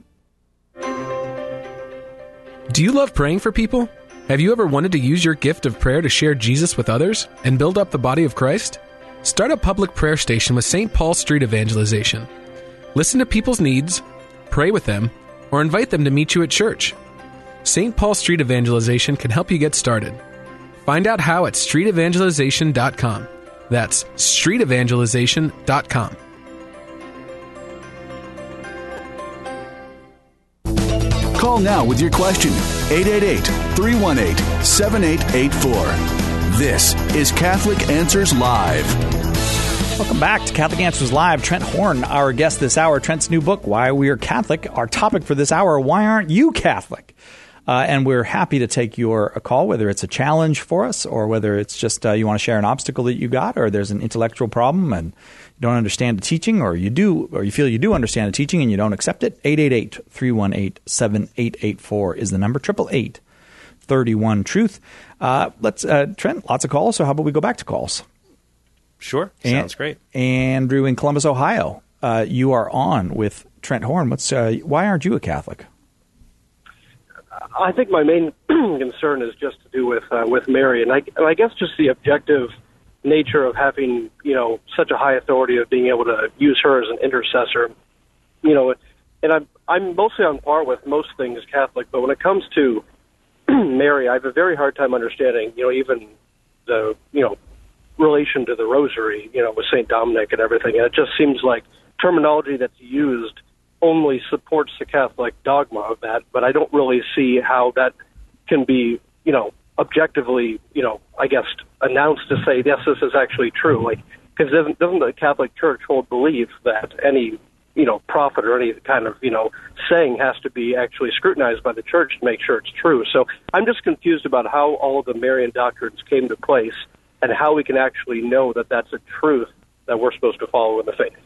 Do you love praying for people? Have you ever wanted to use your gift of prayer to share Jesus with others and build up the body of Christ? Start a public prayer station with Saint Paul Street Evangelization. Listen to people's needs, pray with them, or invite them to meet you at church. Saint Paul Street Evangelization can help you get started. Find out how at street evangelization dot com. That's street evangelization dot com. Call now with your question, eight eight eight, three one eight, seven eight eight four. This is Catholic Answers Live. Welcome back to Catholic Answers Live. Trent Horn, our guest this hour. Trent's new book, Why We Are Catholic. Our topic for this hour, why aren't you Catholic? Uh, and we're happy to take your a call, whether it's a challenge for us or whether it's just uh, you want to share an obstacle that you got, or there's an intellectual problem and you don't understand the teaching, or you do, or you feel you do understand the teaching and you don't accept it. eight eight eight, three one eight, seven eight eight four is the number. eight eight eight, three one, truth. Uh, let's, uh, Trent, lots of calls, so how about we go back to calls? Sure. And, sounds great. Andrew in Columbus, Ohio, uh, you are on with Trent Horn. What's uh, why aren't you a Catholic? I think my main concern is just to do with uh, with Mary, and I, and I guess just the objective nature of having, you know, such a high authority of being able to use her as an intercessor. You know, and I'm I'm mostly on par with most things Catholic, but when it comes to Mary, I have a very hard time understanding, you know, even the, you know, relation to the Rosary, you know, with Saint Dominic and everything. And it just seems like terminology that's used only supports the Catholic dogma of that, but I don't really see how that can be, you know, objectively, you know, I guess announced to say, yes, this is actually true. Like, because doesn't, doesn't the Catholic Church hold belief that any, you know, prophet or any kind of, you know, saying has to be actually scrutinized by the Church to make sure it's true? So I'm just confused about how all of the Marian doctrines came to place and how we can actually know that that's a truth that we're supposed to follow in the faith.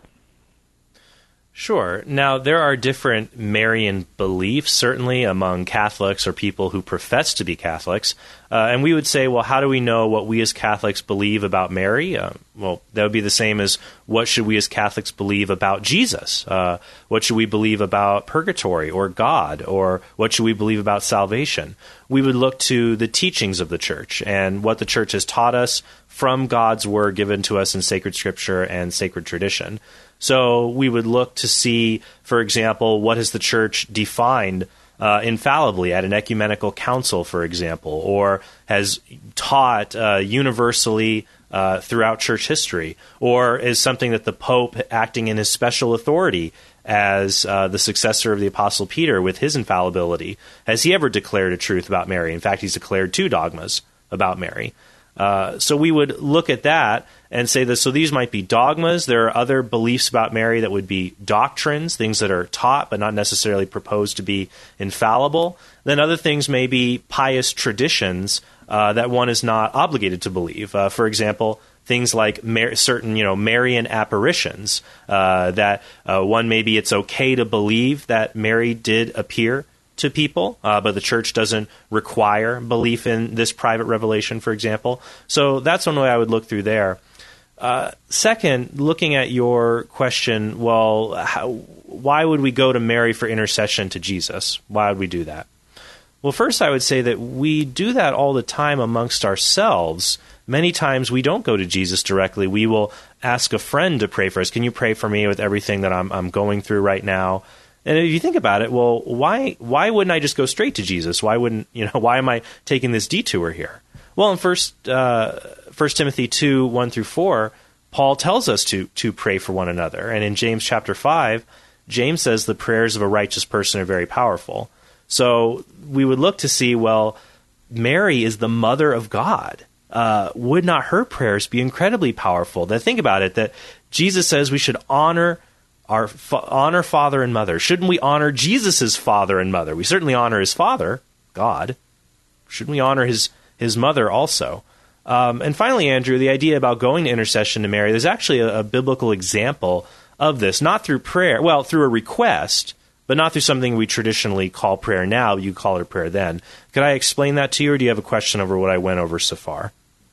Sure. Now, there are different Marian beliefs, certainly, among Catholics or people who profess to be Catholics. Uh, and we would say, well, how do we know what we as Catholics believe about Mary? Uh, well, that would be the same as what should we as Catholics believe about Jesus? Uh, what should we believe about purgatory or God? Or what should we believe about salvation? We would look to the teachings of the Church and what the Church has taught us from God's Word given to us in sacred Scripture and sacred tradition. So we would look to see, for example, what has the Church defined uh, infallibly at an ecumenical council, for example, or has taught uh, universally uh, throughout Church history, or is something that the Pope, acting in his special authority as uh, the successor of the Apostle Peter with his infallibility, has he ever declared a truth about Mary? In fact, he's declared two dogmas about Mary. Uh, so we would look at that and say that, so these might be dogmas. There are other beliefs about Mary that would be doctrines, things that are taught but not necessarily proposed to be infallible. Then other things may be pious traditions uh, that one is not obligated to believe. Uh, for example, things like Mar- certain, you know, Marian apparitions, uh, that uh, one maybe it's okay to believe that Mary did appear to people, uh, but the Church doesn't require belief in this private revelation, for example. So that's one way I would look through there. Uh, second, looking at your question, well, how, why would we go to Mary for intercession to Jesus? Why would we do that? Well, first, I would say that we do that all the time amongst ourselves. Many times we don't go to Jesus directly. We will ask a friend to pray for us. Can you pray for me with everything that I'm, I'm going through right now? And if you think about it, well, why why wouldn't I just go straight to Jesus? Why wouldn't you know? Why am I taking this detour here? Well, in First uh, First Timothy two one through four, Paul tells us to to pray for one another, and in James chapter five, James says the prayers of a righteous person are very powerful. So we would look to see, well, Mary is the mother of God. Uh, would not her prayers be incredibly powerful? That think about it, that Jesus says we should honor. Our fa- honor father and mother. Shouldn't we honor Jesus' father and mother? We certainly honor his father, God. Shouldn't we honor his his mother also? Um, and finally, Andrew, the idea about going to intercession to Mary, there's actually a, a biblical example of this, not through prayer, well, through a request, but not through something we traditionally call prayer now. You call it prayer then. Could I explain that to you, or do you have a question over what I went over so far?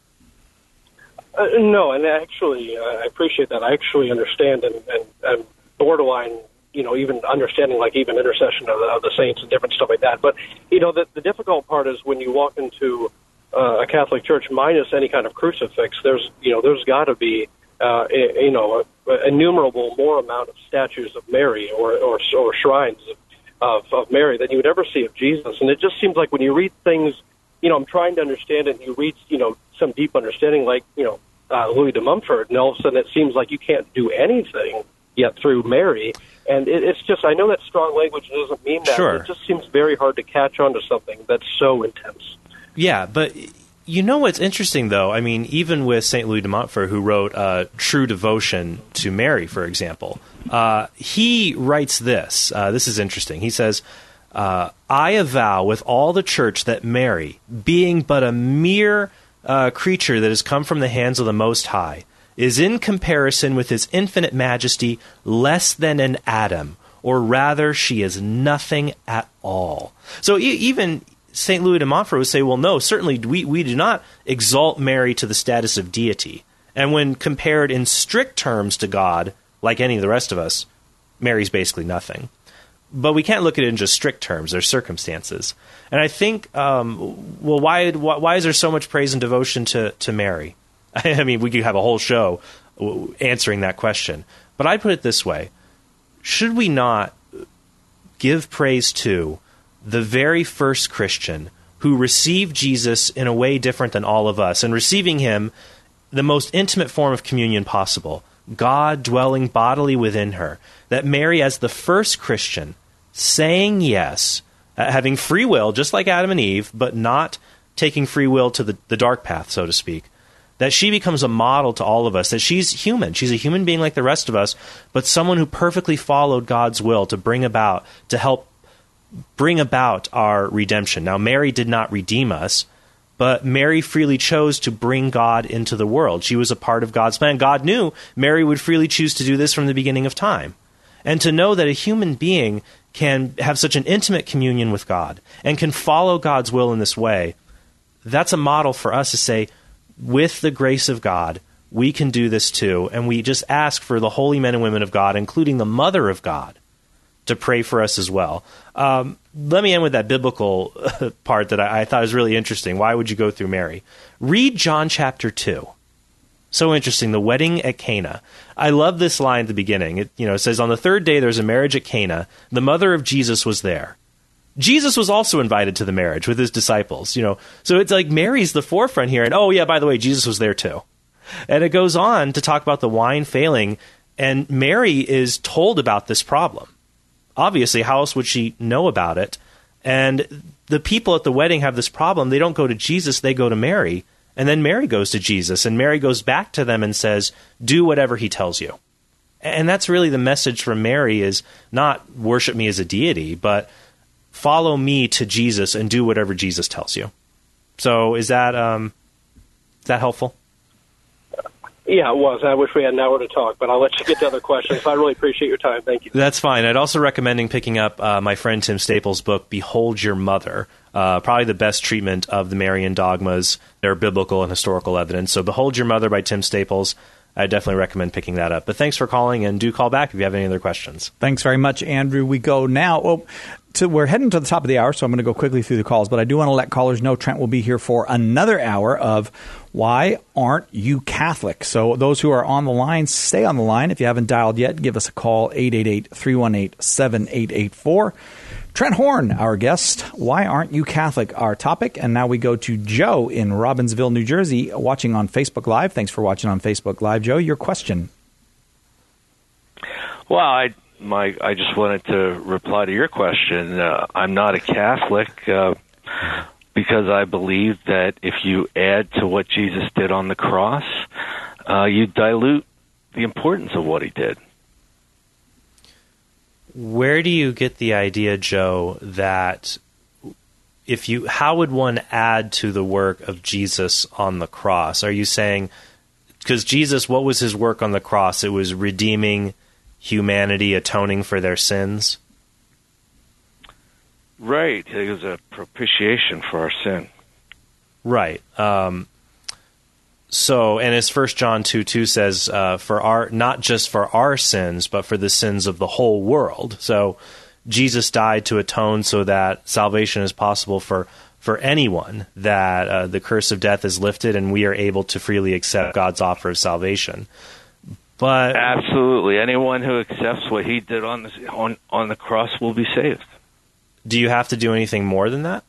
Uh, no, and actually, uh, I appreciate that. I actually understand and, and, and borderline, you know, even understanding like even intercession of the, of the saints and different stuff like that. But, you know, the, the difficult part is when you walk into uh, a Catholic church minus any kind of crucifix, there's, you know, there's got to be, uh, a, you know, a, innumerable more amount of statues of Mary or, or, or shrines of, of, of Mary than you would ever see of Jesus. And it just seems like when you read things, you know, I'm trying to understand it, and you read, you know, some deep understanding like, you know, uh, Louis de Mumford, and all of a sudden it seems like you can't do anything yet through Mary. And it, it's just, I know that strong language doesn't mean that. Sure. It just seems very hard to catch on to something that's so intense. Yeah, but You know what's interesting, though? I mean, even with Saint Louis de Montfort, who wrote uh, True Devotion to Mary, for example, uh, he writes this. Uh, this is interesting. He says, uh, I avow with all the church that Mary, being but a mere uh, creature that has come from the hands of the Most High, is in comparison with his infinite majesty less than an atom, or rather she is nothing at all. So e- even Saint Louis de Montfort would say, well, no, certainly we, we do not exalt Mary to the status of deity. And when compared in strict terms to God, like any of the rest of us, Mary's basically nothing. But we can't look at it in just strict terms. There's circumstances. And I think, um, well, why, why why is there so much praise and devotion to, to Mary? I mean, we could have a whole show answering that question. But I put it this way. Should we not give praise to the very first Christian who received Jesus in a way different than all of us, and receiving him the most intimate form of communion possible, God dwelling bodily within her, that Mary, as the first Christian, saying yes, uh, having free will, just like Adam and Eve, but not taking free will to the, the dark path, so to speak, that she becomes a model to all of us, that she's human. She's a human being like the rest of us, but someone who perfectly followed God's will to bring about, to help bring about our redemption. Now, Mary did not redeem us, but Mary freely chose to bring God into the world. She was a part of God's plan. God knew Mary would freely choose to do this from the beginning of time. And to know that a human being can have such an intimate communion with God and can follow God's will in this way, that's a model for us to say, with the grace of God, we can do this too. And we just ask for the holy men and women of God, including the Mother of God, to pray for us as well. Um, let me end with that biblical part that I, I thought was really interesting. Why would you go through Mary? Read John chapter two. So interesting, the wedding at Cana. I love this line at the beginning. It, you know, it says, on the third day there was a marriage at Cana. The mother of Jesus was there. Jesus was also invited to the marriage with his disciples, you know. So it's like Mary's the forefront here. And oh, yeah, by the way, Jesus was there too. And it goes on to talk about the wine failing. And Mary is told about this problem. Obviously, how else would she know about it? And the people at the wedding have this problem. They don't go to Jesus, they go to Mary. And then Mary goes to Jesus. And Mary goes back to them and says, do whatever he tells you. And that's really the message from Mary, is not worship me as a deity, but follow me to Jesus and do whatever Jesus tells you. So is that um, is that helpful? Yeah, it was. I wish we had an hour to talk, but I'll let you get to other questions. I really appreciate your time. Thank you. That's fine. I'd also recommend picking up uh, my friend Tim Staples' book, Behold Your Mother. Uh, probably the best treatment of the Marian dogmas, their biblical and historical evidence. So Behold Your Mother by Tim Staples. I definitely recommend picking that up. But thanks for calling, and do call back if you have any other questions. Thanks very much, Andrew. We go now. Well, to, we're heading to the top of the hour, so I'm going to go quickly through the calls. But I do want to let callers know Trent will be here for another hour of Why Aren't You Catholic? So those who are on the line, stay on the line. If you haven't dialed yet, give us a call, eight eight eight, three one eight, seven eight eight four. Trent Horn, our guest. Why Aren't You Catholic? Our topic. And now we go to Joe in Robbinsville, New Jersey, watching on Facebook Live. Thanks for watching on Facebook Live. Joe, your question. Well, I my I just wanted to reply to your question. Uh, I'm not a Catholic uh, because I believe that if you add to what Jesus did on the cross, uh, you dilute the importance of what he did. Where do you get the idea, Joe, that if you, how would one add to the work of Jesus on the cross? Are you saying, because Jesus, what was his work on the cross? It was redeeming humanity, atoning for their sins? Right. It was a propitiation for our sin. Right. Um, so, and as First John two two says, uh, for our, not just for our sins, but for the sins of the whole world. So Jesus died to atone so that salvation is possible for, for anyone, that uh, the curse of death is lifted and we are able to freely accept God's offer of salvation. But absolutely, anyone who accepts what he did on the, on, on the cross will be saved. Do you have to do anything more than that?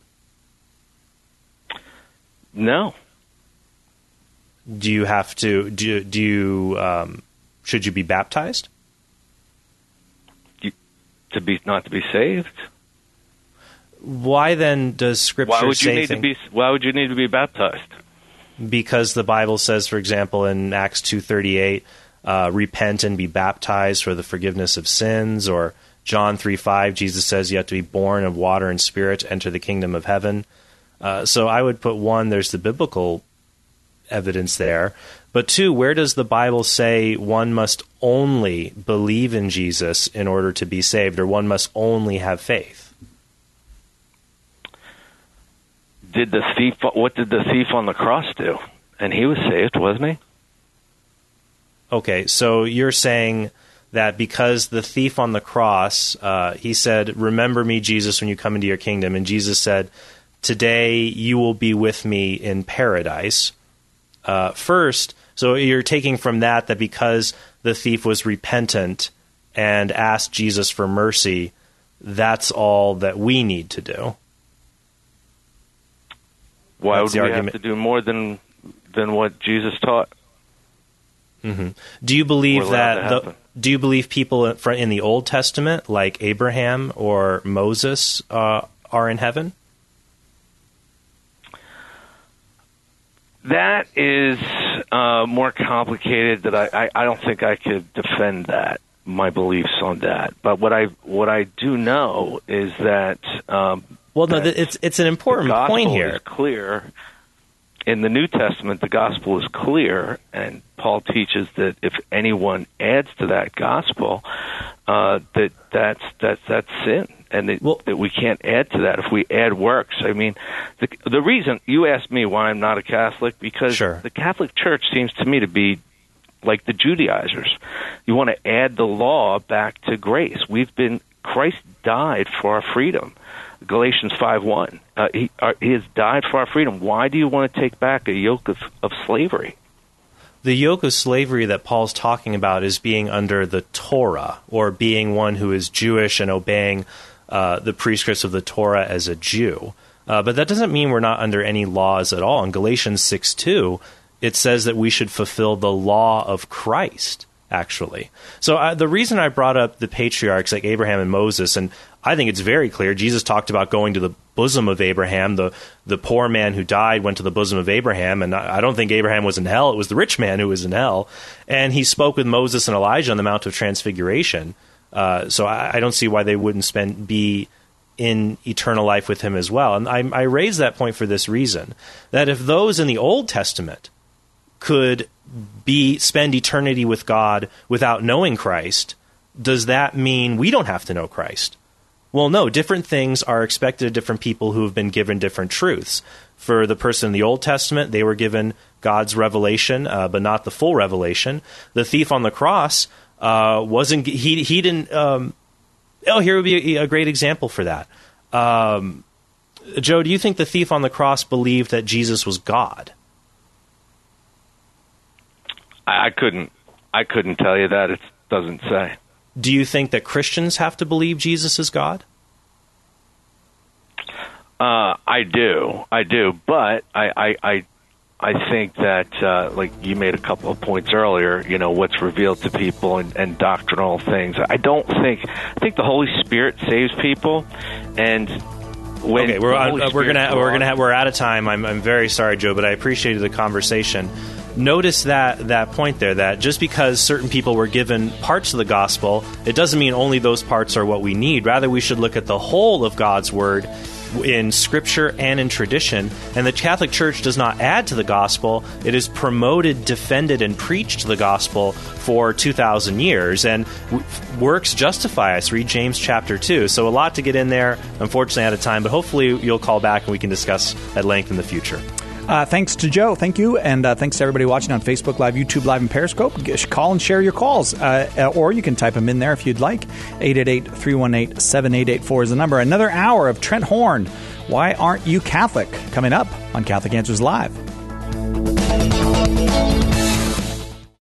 No. Do you have to, do, do you, um, should you be baptized? You, to be, not to be saved? Why then does Scripture why would you say need thing- to be? Why would you need to be baptized? because the Bible says, for example, in Acts two thirty-eight, uh, repent and be baptized for the forgiveness of sins, or John three five, Jesus says you have to be born of water and spirit to enter the kingdom of heaven. Uh, so I would put, one, there's the biblical evidence there. But two, where does the Bible say one must only believe in Jesus in order to be saved, or one must only have faith? Did the thief? What did the thief on the cross do? And he was saved, wasn't he? Okay, so you're saying that because the thief on the cross, uh, he said, "Remember me, Jesus, when you come into your kingdom," and Jesus said, "Today you will be with me in paradise." Uh, first, so you're taking from that that because the thief was repentant and asked Jesus for mercy, that's all that we need to do. Why That's would we argument. have to do more than than what Jesus taught? Mm-hmm. Do you believe We're allowed that? to The, happen. do you believe people in the Old Testament, like Abraham or Moses, uh, are in heaven? That is uh, more complicated. That I, I, I don't think I could defend that, my beliefs on that. But what I what I do know is that um, well, no, that it's it's an important the gospel point here. Is clear in the New Testament. The gospel is clear, and Paul teaches that if anyone adds to that gospel, uh, that that's that's that's sin. And that, well, that we can't add to that if we add works. I mean, the, the reason you asked me why I'm not a Catholic, because sure. the Catholic Church seems to me to be like the Judaizers. You want to add the law back to grace. We've been Christ died for our freedom. Galatians five one. Uh, he, uh, he has died for our freedom. Why do you want to take back a yoke of, of slavery? The yoke of slavery that Paul's talking about is being under the Torah, or being one who is Jewish and obeying Uh, the prescripts of the Torah as a Jew. Uh, but that doesn't mean we're not under any laws at all. In Galatians six two, it says that we should fulfill the law of Christ, actually. So uh, the reason I brought up the patriarchs like Abraham and Moses, and I think it's very clear, Jesus talked about going to the bosom of Abraham. The, the poor man who died went to the bosom of Abraham, and I, I don't think Abraham was in hell. It was the rich man who was in hell. And he spoke with Moses and Elijah on the Mount of Transfiguration. Uh, so I, I don't see why they wouldn't spend be in eternal life with him as well. And I, I raise that point for this reason, that if those in the Old Testament could be spend eternity with God without knowing Christ, does that mean we don't have to know Christ? Well, no. Different things are expected of different people who have been given different truths. For the person in the Old Testament, they were given God's revelation, uh, but not the full revelation. The thief on the cross Uh, wasn't he? He didn't. Um, oh, here would be a, a great example for that. Um, Joe, do you think the thief on the cross believed that Jesus was God? I, I couldn't. I couldn't tell you that. It doesn't say. Do you think that Christians have to believe Jesus is God? Uh, I do. I do. But I. I, I I think that, uh, like you made a couple of points earlier, you know, what's revealed to people and, and doctrinal things. I don't think, I think the Holy Spirit saves people. And when okay, we're, uh, we're gonna we're on, gonna have, we're out of time. I'm I'm very sorry, Joe, but I appreciated the conversation. Notice that that point there, that just because certain people were given parts of the gospel, it doesn't mean only those parts are what we need. Rather, we should look at the whole of God's word in Scripture and in tradition. And the Catholic Church does not add to the gospel. It has promoted, defended, and preached the gospel for two thousand years. And w- works justify us. Read James chapter two. So a lot to get in there. Unfortunately, out of time. But hopefully you'll call back and we can discuss at length in the future. Uh, thanks to Joe. Thank you. And uh, thanks to everybody watching on Facebook Live, YouTube Live, and Periscope. Call and share your calls. Uh, or you can type them in there if you'd like. eight eight eight, three one eight, seven eight eight four is the number. Another hour of Trent Horn. Why Aren't You Catholic? Coming up on Catholic Answers Live.